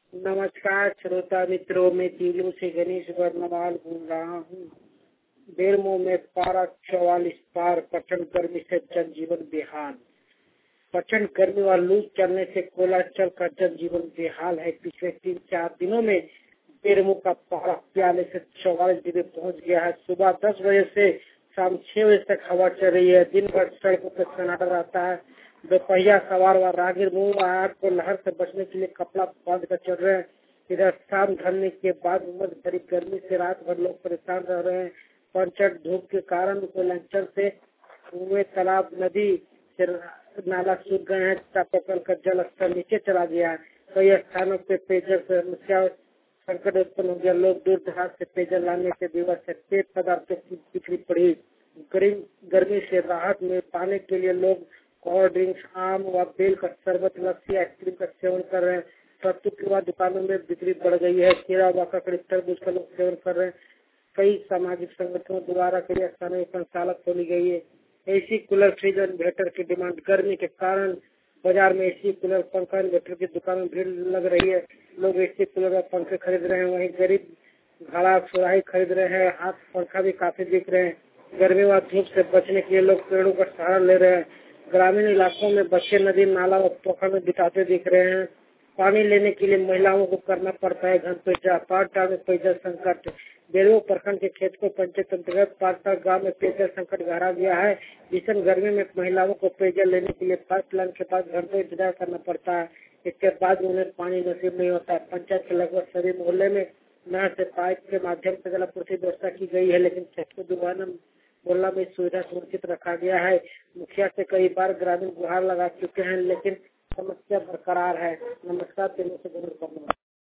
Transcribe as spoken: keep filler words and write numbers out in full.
नमस्कार श्रोता मित्रों, मैं तीलू से गणेश वर्णवाल बोल रहा हूँ। बेरमो में पारा चौवालीस पार, प्रचंड गर्मी से जनजीवन बेहाल। प्रचंड गर्मी व लू चलने से कोलाचल का जनजीवन बेहाल है। पिछले तीन चार दिनों में बेरमो का पारा बयालीस से चौवालीस डिग्री पहुँच गया है। सुबह दस बजे से शाम छह बजे तक हवा चल रही है। दिन भर सड़कों पर सन्नाटा रहता है। दोपहिया सवार व राहगीर मुंह आग को लहर से बचने के लिए कपड़ा बांध कर चल रहे हैं। इधर शाम ढलने के बाद उमस भरी गर्मी से रात भर लोग परेशान रह रहे हैं। प्रचंड धूप के कारण कोलांचल से कुएं, तालाब, नदी से नाला सूख गए हैं। चापाकल का जल स्तर नीचे चला गया है। कई स्थानों पे पेयजल समस्या संकट उत्पन्न हो गया। लोग दूर दराज से पेयजल लाने से विवश है। पेय पदार्थों की बिक्री पड़ी। गर्मी से राहत में पाने के लिए लोग कोल्ड ड्रिंक्स, आम व बेल का शरबत, लस्सी, आइसक्रीम का सेवन कर रहे हैं। सत्तू के बाद दुकानों में बिक्री बढ़ गई है। केरा व ककड़ी, तरबूज का लोग सेवन कर रहे हैं। कई सामाजिक संगठनों द्वारा कई स्थानों में संचालक खोली गई है। एसी, कूलर, फ्रिज और इन्वर्टर की डिमांड। गर्मी के कारण बाजार में एसी, कूलर, पंखा, इन्वर्टर की दुकानों में भीड़ लग रही है। लोग एसी, कूलर और पंखे खरीद रहे हैं। वहीं गरीब घड़ा सुराही खरीद रहे हैं। हाथ पंखा भी काफी बिक रहे हैं। गर्मी व धूप से बचने के लिए लोग पेड़ों का सहारा ले रहे हैं। ग्रामीण इलाकों में बच्चे नदी, नाला व पोखर में बिताते दिख रहे हैं। पानी लेने के लिए महिलाओं को करना पड़ता है घन पेचा। पाटटा में पेयजल संकट। बेरमो प्रखंड के खेत को पंचायत अंतर्गत पाटटा गांव में पेयजल संकट गहरा गया है। भीषण गर्मी में महिलाओं को पेयजल लेने के लिए पाइपलाइन के पास घंटों इंतजार करना पड़ता है। इसके बाद उन्हें पानी नसीब नहीं होता है। पंचायत के लगभग सभी मोहल्ले में नहर से पाइप के माध्यम से जलापूर्ति व्यवस्था की गई है, लेकिन छठ दुकान मोहल्ला में सुविधा सुनिश्चित रखा गया है। मुखिया से कई बार ग्रामीण गुहार लगा चुके हैं, लेकिन समस्या बरकरार है। नमस्कार।